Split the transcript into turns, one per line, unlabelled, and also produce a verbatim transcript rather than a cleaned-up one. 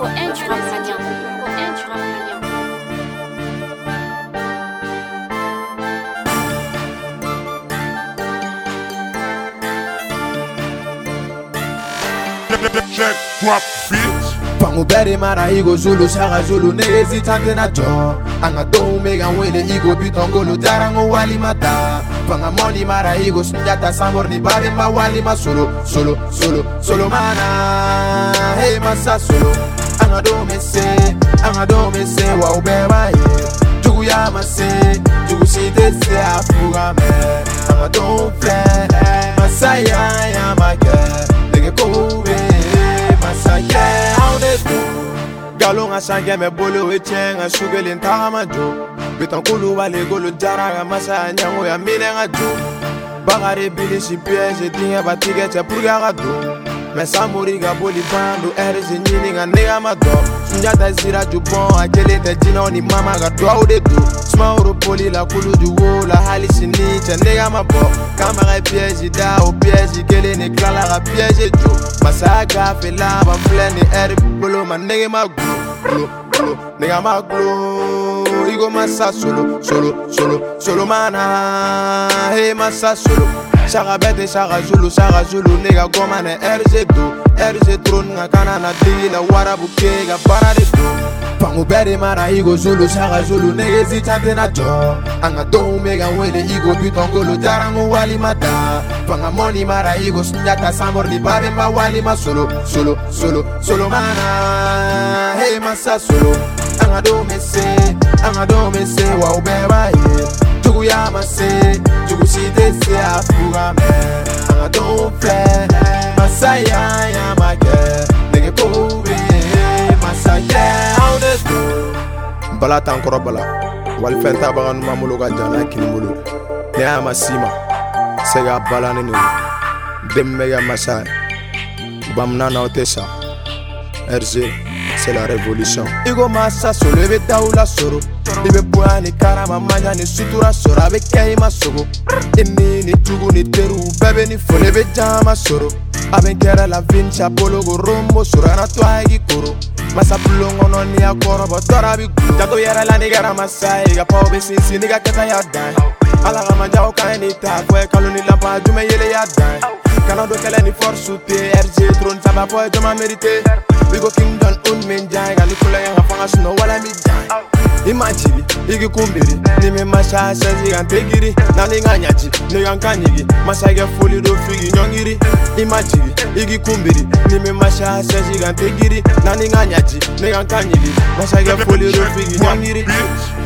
Cohen du rap malien. Cohen du rap malien.
Check, drop, bitch.
Pangu bere mara igo zulu shaka zulu negezi tante na jo anga do mega wele igo bitongolo darango wali mata panga moni mara igo sunjata sambor ni babe ma wali ma solo solo solo solo mana hey masa solo anga do me se anga do me se wa ubeba ye jugu ya mase jugu shite se afuga me anga do fle masaya ya make nege kobe masaya Galonga sange me bolo we chenga sugele ntama jo bitankulu wale golo jara masa nyango ya milenga jo bagare bilisi piège dinga batige te purga do me samuri ga boli bando erze nyini nga nega mado sunjata zira ju bon akele te jina ni mama ga do aude do smauro poli la kulu du wo la halisi ni te nega mabo kamera piège da o piège kele ne klala ga piège jo masaga fe la ba flene er bolo man nega ma glo glo nega ma glo igo masa solo solo solo solo mana hey masa solo Shaka bete shaka zulu shaka zulu nega goma ne R G do R G tron nga kana na dila warabu kega para de do Pangu bere mara igo zulu shaka zulu nega zitante na jo anga do mega wele igo bitongolo darango wali mata panga moni mara igo sunjata sambor ni babe ma wali ma solo solo solo solo mana hey masa solo anga do me se anga do me se wa ubeba ye jugu ya mase jugu shite se afuga me anga do fle masaya ya make nege kobe masaya how the do bala tankoro bala wal fenta bagan mamulo ga jana kinimulu ne ama sima sega bala ne dem mega masaya bamna na otesa R G c'est la révolution. Igo massa solo ebe taula soro. Ibe buani karama manya ni sutura soro. Abe kei masogo. Ini ni tugu ni teru. Bebe ni fole be jama soro. Abe kera la vincha pologo rombo soro. Ana tuagi koro. Masa bulongo no ni akoro. Botora bi gu. Jato yera la nigara masai. Iga pao be sinsi niga keta ya dai. Ala gama jao ka ni ta. Kwe kalu ni lampa jume yele ya dai. Kanado kele ni force ute. R G tron saba poe joma merite. We go kingdom un menjai gali kula yang afanga suno wala mi jai imagine igi kumbiri ni me masha shazi gantegiri na ninga nyaji ni yankanyigi masage fuli do figi nyongiri imagine igi kumbiri ni me masha shazi gantegiri na ninga nyaji ni yankanyigi masage fuli do figi nyongiri